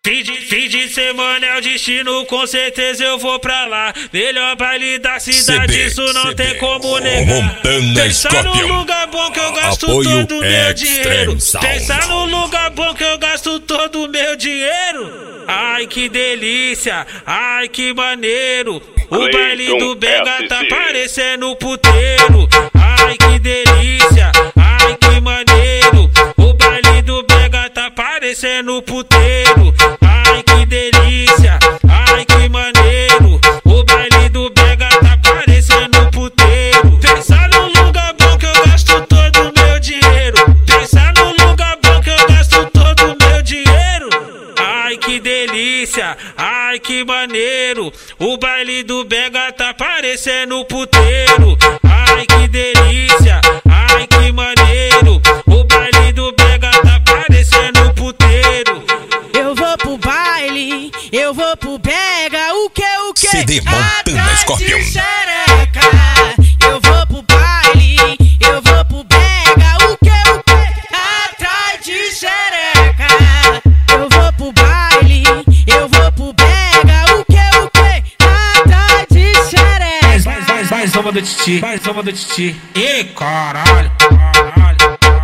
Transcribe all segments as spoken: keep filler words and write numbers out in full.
Fim de, fim de semana é o destino, com certeza eu vou pra lá. Melhor baile da cidade, C B, isso não C B. tem como negar. Montana Pensar num Scorpion. lugar bom que eu gasto Apoio todo o meu dinheiro. Extreme Sound. Pensar num lugar bom que eu gasto todo o meu dinheiro. Ai que delícia, ai que maneiro. O baile do Benga tá parecendo puteiro. Ai que delícia, ai que maneiro. O baile do Benga tá parecendo puteiro. Ai que delícia, ai que maneiro. O baile do Benga tá parecendo puteiro. Pensar num lugar bom que eu gasto todo o meu dinheiro. Pensar num lugar bom que eu gasto todo o meu dinheiro. Ai que delícia, ai que maneiro. O baile do Benga tá parecendo puteiro. Ai que delícia, ai que maneiro. O baile do Benga tá parecendo puteiro. Eu vou pro baile, eu vou pro Benga, o que, o que? C D Montana Atrás Scorpion. de xereca. Eu vou pro baile, eu vou pro Benga, o que, o que? Atrás de xereca. Eu vou pro baile, eu vou pro Benga, o que, o que? Atrás de xereca. Mais, mais, mais, mais uma do Titi, mais uma do Titi. Ih, caralho, caralho.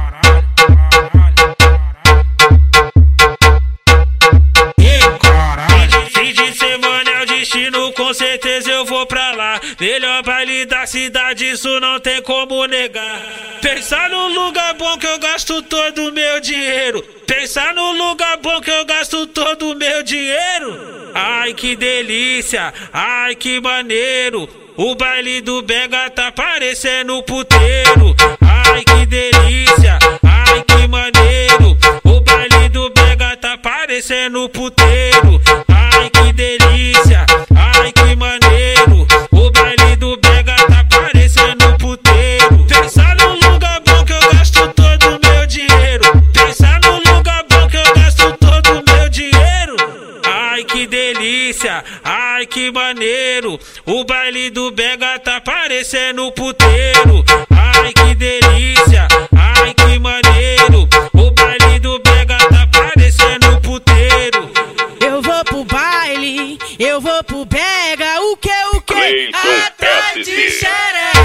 Fim de semana é o destino, com certeza eu vou pra lá. Melhor baile da cidade, isso não tem como negar. Pensar num lugar bom que eu gasto todo o meu dinheiro. Pensar num lugar bom que eu gasto todo o meu dinheiro. Ai que delícia, ai que maneiro. O baile do Benga tá parecendo puteiro. Ai que delícia, ai que maneiro. O baile do Benga tá parecendo puteiro. Ai que delícia, ai que maneiro. O baile do Benga tá parecendo puteiro. Pensar num lugar bom que eu gasto todo o meu dinheiro. Pensar num lugar bom que eu gasto todo o meu dinheiro. Ai que delícia, ai que maneiro. O baile do Benga tá parecendo puteiro. Ai que delícia, ai que maneiro. O baile do Benga tá parecendo puteiro. Eu vou pro baile, eu vou pro Benga, o que, o que? Atrás de xereca.